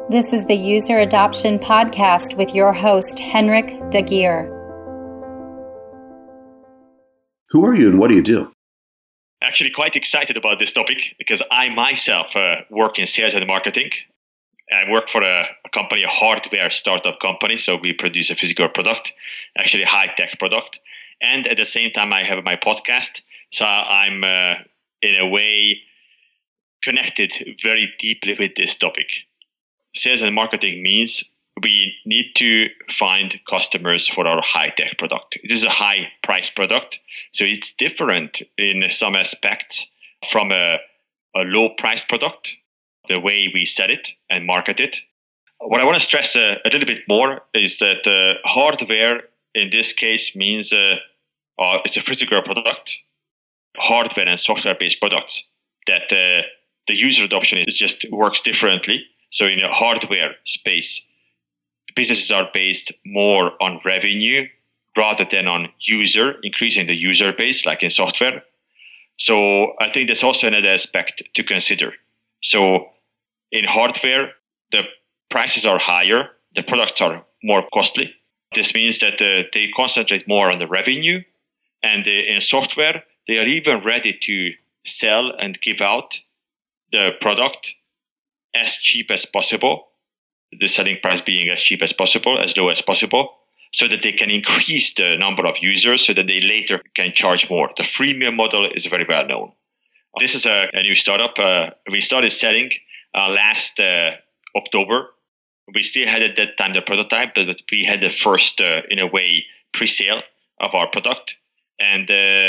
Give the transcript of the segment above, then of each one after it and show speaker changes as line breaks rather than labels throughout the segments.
This is the User Adoption Podcast with your host, Henrik Dagier.
Who are you and what do you do?
Actually quite excited about this topic because I myself work in sales and marketing. I work for a company, a hardware startup company. So we produce a physical product, actually a high-tech product. And at the same time, I have my podcast. So I'm in a way connected very deeply with this topic. Sales and marketing means we need to find customers for our high-tech product. This is a high-price product, so it's different in some aspects from a low-price product, the way we sell it and market it. What I want to stress a little bit more is that hardware in this case means it's a physical product, hardware and software-based products that the user adoption is just works differently. So in a hardware space, businesses are based more on revenue rather than on increasing the user base, like in software. So I think that's also another aspect to consider. So in hardware, the prices are higher, the products are more costly. This means that they concentrate more on the revenue. And in software, they are even ready to sell and give out the product as cheap as possible, the selling price being as cheap as possible, as low as possible, so that they can increase the number of users so that they later can charge more. The freemium model is very well known. This is a new startup. We started selling last October. We still had at that time the prototype, but we had the first, in a way, pre-sale of our product. And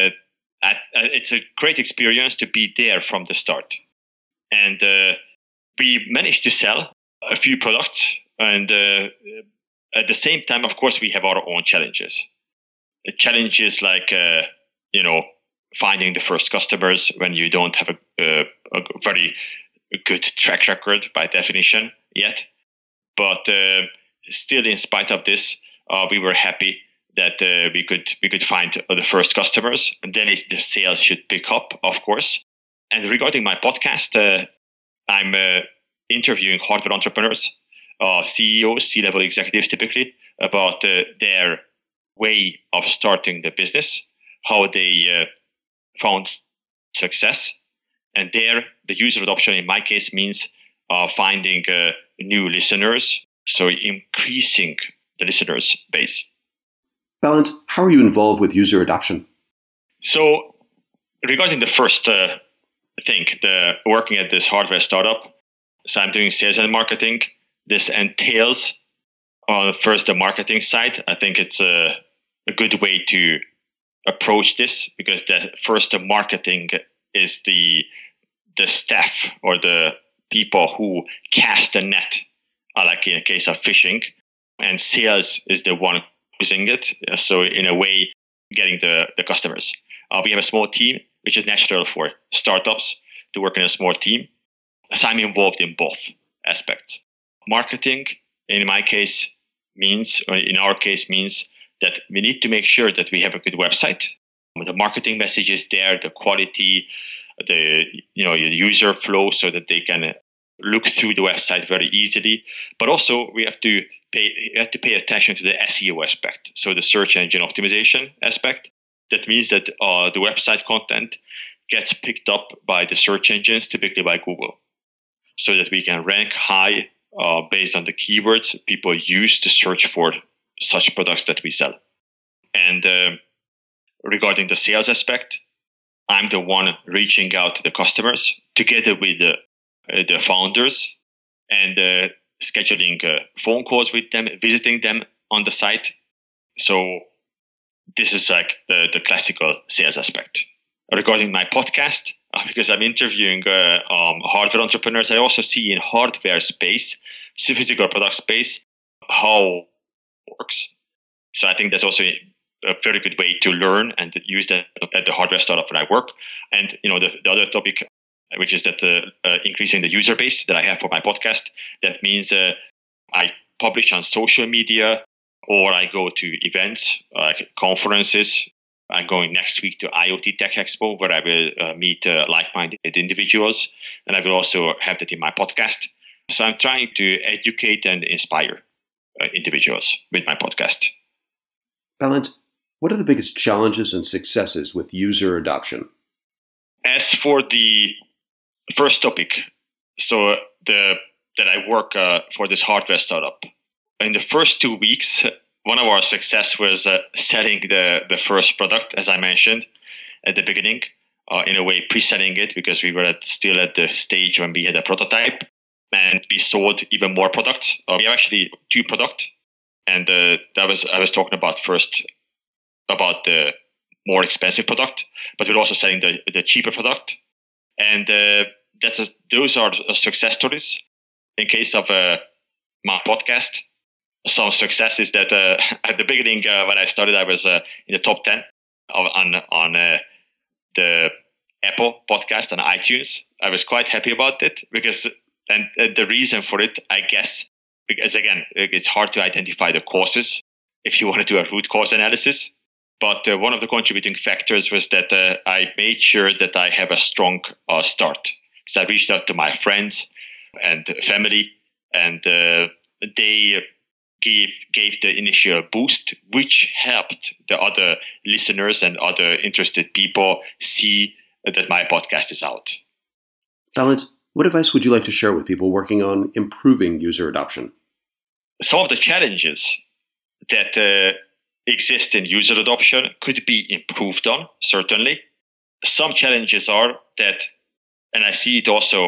it's a great experience to be there from the start. And we managed to sell a few products, and at the same time, of course, we have our own challenges. Challenges like, finding the first customers when you don't have a very good track record by definition yet. But still, in spite of this, we were happy that we could find the first customers, and then the sales should pick up, of course. And regarding my podcast, I'm interviewing hardware entrepreneurs, CEOs, C-level executives typically, about their way of starting the business, how they found success. And the user adoption in my case means finding new listeners, so increasing the listeners base.
Balint, how are you involved with user adoption?
So regarding the first thing, the working at this hardware startup, so I'm doing sales and marketing. This entails first the marketing side. I think it's a good way to approach this because the marketing is the staff or the people who cast the net, like in a case of fishing, and sales is the one using it. So in a way, getting the customers. We have a small team, which is natural for startups to work in a small team. So I'm involved in both aspects. Marketing, in our case, means that we need to make sure that we have a good website. The marketing message is there, the quality, the your user flow, so that they can look through the website very easily. But also, we have to pay attention to the SEO aspect, so the search engine optimization aspect. That means that the website content gets picked up by the search engines, typically by Google, so that we can rank high based on the keywords people use to search for such products that we sell. And regarding the sales aspect, I'm the one reaching out to the customers together with the founders and scheduling phone calls with them, visiting them on the site. So this is like the classical sales aspect. Regarding my podcast, because I'm interviewing hardware entrepreneurs, I also see in hardware space, physical product space, how it works. So I think that's also a very good way to learn and use that at the hardware startup where I work. And the other topic, which is that increasing the user base that I have for my podcast. That means I publish on social media, or I go to events like conferences. I'm going next week to IoT Tech Expo, where I will meet like-minded individuals, and I will also have that in my podcast. So I'm trying to educate and inspire individuals with my podcast.
Balint, what are the biggest challenges and successes with user adoption?
As for the first topic, that I work for this hardware startup, in the first 2 weeks, one of our success was selling the first product, as I mentioned at the beginning, in a way pre-selling it because we were still at the stage when we had a prototype, and we sold even more products. We have actually 2 products, and I was talking about first about the more expensive product, but we're also selling the cheaper product, and those are success stories. In case of my podcast, some success is that at the beginning when I started, I was in the top 10 on the Apple podcast on iTunes. I was quite happy about it because, and the reason for it, I guess, because again, it's hard to identify the causes if you want to do a root cause analysis. But one of the contributing factors was that I made sure that I have a strong start. So I reached out to my friends and family, and they gave the initial boost, which helped the other listeners and other interested people see that my podcast is out.
Balint, what advice would you like to share with people working on improving user adoption?
Some of the challenges that exist in user adoption could be improved on, certainly. Some challenges are that, and I see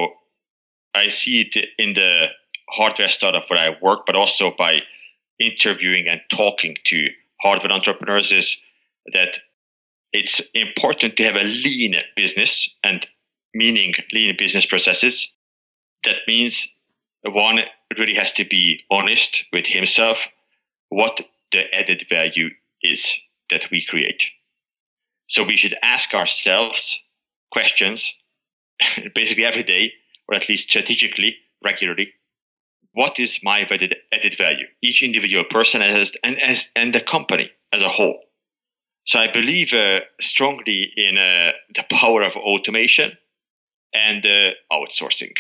it in the hardware startup where I work, but also by interviewing and talking to hardware entrepreneurs, is that it's important to have a lean business, and meaning lean business processes. That means one really has to be honest with himself what the added value is that we create. So we should ask ourselves questions basically every day, or at least strategically, regularly. What is my added value? Each individual person and the company as a whole. So I believe strongly in the power of automation and outsourcing.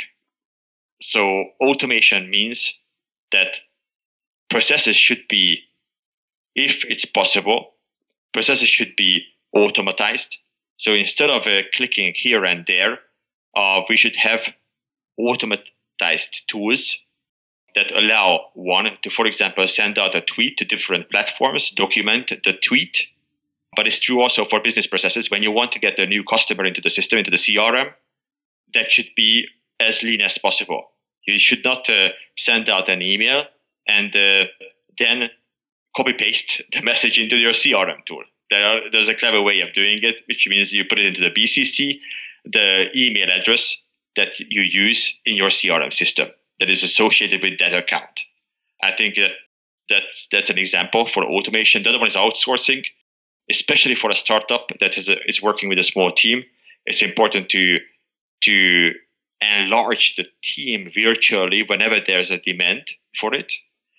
So automation means that processes should be, if it's possible, processes should be automatized. So instead of clicking here and there, we should have automatized tools that allow one to, for example, send out a tweet to different platforms, document the tweet. But it's true also for business processes. When you want to get a new customer into the system, into the CRM, that should be as lean as possible. You should not send out an email and then copy-paste the message into your CRM tool. There's a clever way of doing it, which means you put it into the BCC, the email address that you use in your CRM system that is associated with that account. I think that's an example for automation. The other one is outsourcing, especially for a startup that is working with a small team. It's important to enlarge the team virtually whenever there's a demand for it.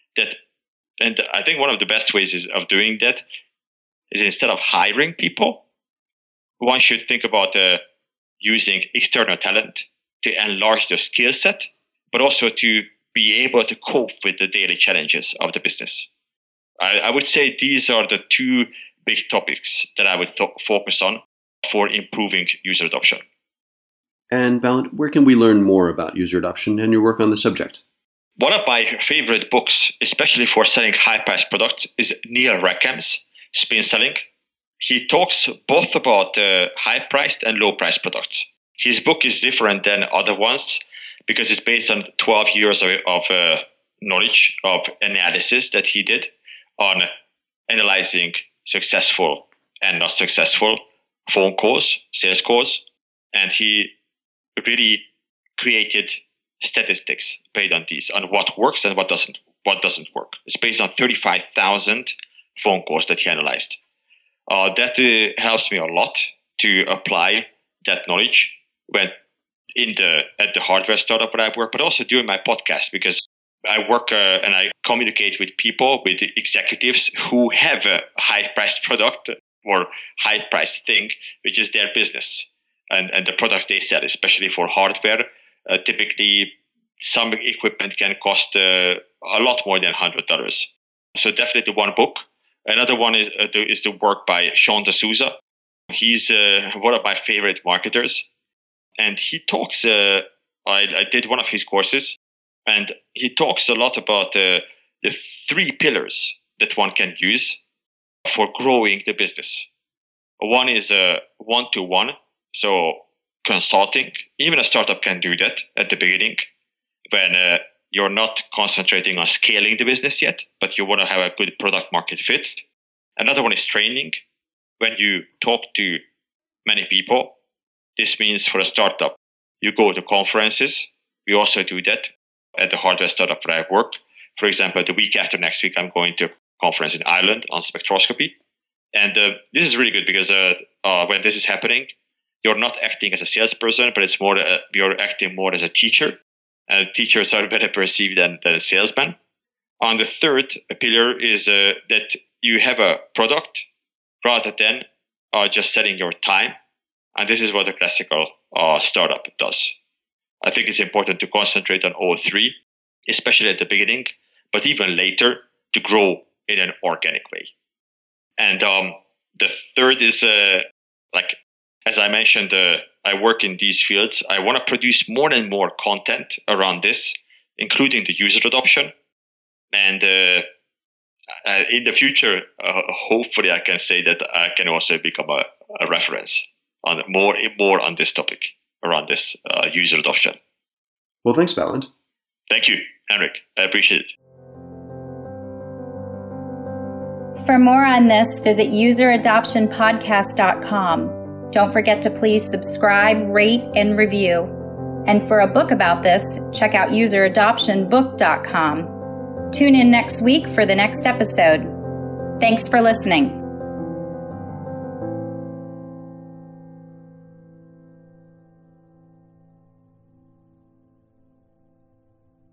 And I think one of the best ways of doing that is instead of hiring people, one should think about using external talent to enlarge their skill set, but also to be able to cope with the daily challenges of the business. I would say these are the 2 big topics that I would focus on for improving user adoption.
And Balint, where can we learn more about user adoption and your work on the subject?
One of my favorite books, especially for selling high-priced products, is Neil Rackham's Spin Selling. He talks both about high-priced and low-priced products. His book is different than other ones because it's based on 12 years of knowledge, of analysis that he did on analyzing successful and not successful phone calls, sales calls. And he really created statistics based on these, on what works and what doesn't work. It's based on 35,000 phone calls that he analyzed. That helps me a lot to apply that knowledge when at the hardware startup where I work, but also during my podcast, because I work and I communicate with people, with executives who have a high-priced product or high-priced thing, which is their business and the products they sell, especially for hardware. Typically, some equipment can cost a lot more than $100. So definitely one book. Another one is the work by Sean D'Souza. He's one of my favorite marketers. And he talks, I did one of his courses, and he talks a lot about the 3 pillars that one can use for growing the business. One is one-to-one, so consulting. Even a startup can do that at the beginning when you're not concentrating on scaling the business yet, but you want to have a good product market fit. Another one is training. When you talk to many people, this means for a startup, you go to conferences. We also do that at the hardware startup where I work. For example, the week after next week, I'm going to a conference in Ireland on spectroscopy. And this is really good because when this is happening, you're not acting as a salesperson, but it's more you're acting more as a teacher. And teachers are better perceived than a salesman. On the third pillar is that you have a product rather than just selling your time. And this is what a classical startup does. I think it's important to concentrate on all 3, especially at the beginning, but even later to grow in an organic way. And the third is, as I mentioned, I work in these fields. I want to produce more and more content around this, including the user adoption. And in the future, hopefully I can say that I can also become a reference on more on this topic around this user adoption.
Well, thanks, Balint.
Thank you, Henrik. I appreciate it.
For more on this, visit useradoptionpodcast.com. Don't forget to please subscribe, rate, and review. And for a book about this, check out useradoptionbook.com. Tune in next week for the next episode. Thanks for listening.